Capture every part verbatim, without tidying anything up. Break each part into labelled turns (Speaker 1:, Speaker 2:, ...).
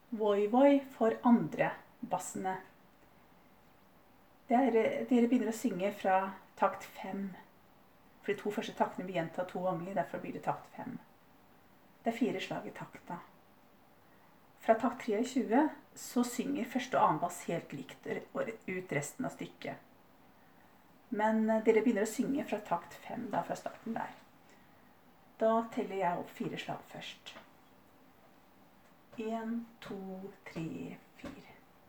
Speaker 1: Voi Voi for andre bassene. Er, dere begynner å synge fra takt fem. For de to første taktene vi gjentar to ganger, derfor blir det takt fem. Det er fire slag i takta. Fra takt treogtjue så synger første og annen bass helt likt ut resten av stykket. Men dere begynner å synge fra takt fem, da, fra starten der. Da teller jeg opp fire slag først. En, to, tre, fire.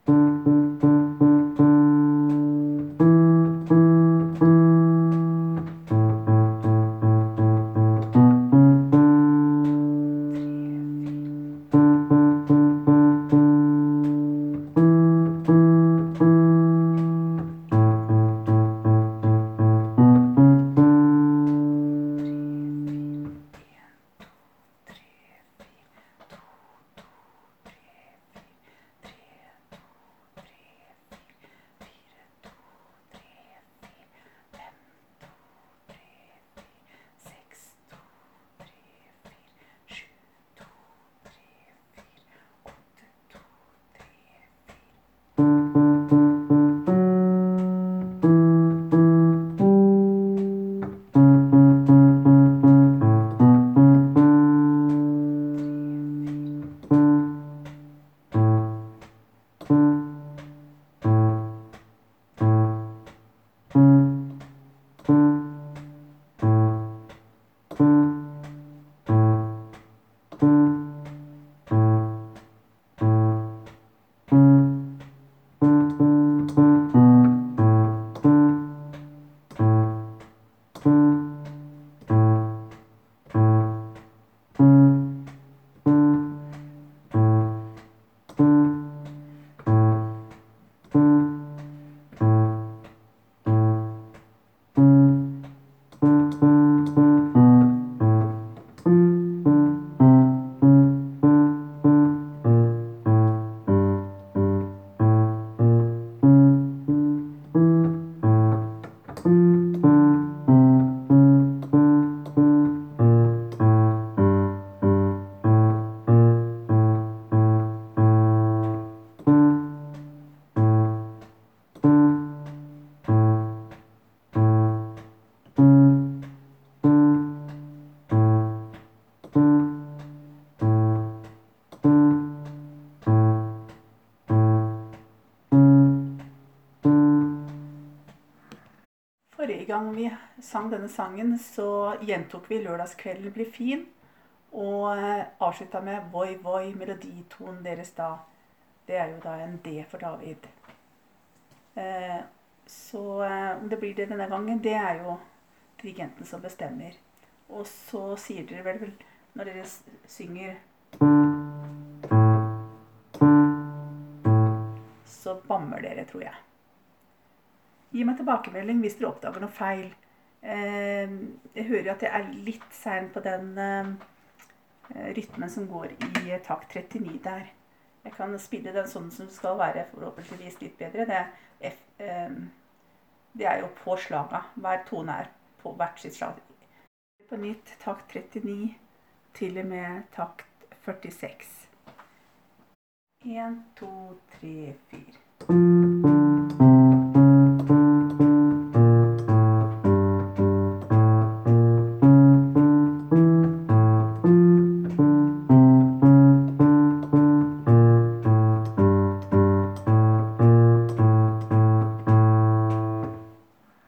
Speaker 1: Forrige gang vi sang denne sangen, så gjentok vi lørdagskvelden blir fin, og avsluttet med Voi Voi, meloditonen deres da. Det er jo da en D for David. Eh, så om det blir det denne gangen, det er jo dirigenten som bestemmer. Og så sier dere vel, når dere synger, så bammer dere, tror jeg. Gi meg tilbakemelding hvis dere oppdager noe feil. Eh, jeg hører at jeg er litt sen på den eh, rytmen som går i takt trettini der. Jeg kan spille den sånn som det skal være, forhåpentligvis litt bedre. Det er, F, eh, det er jo på slaga. Hver tone er på hvert sitt slag. På nytt takt trettini til og med takt førtiseks. En, to, tre, fire.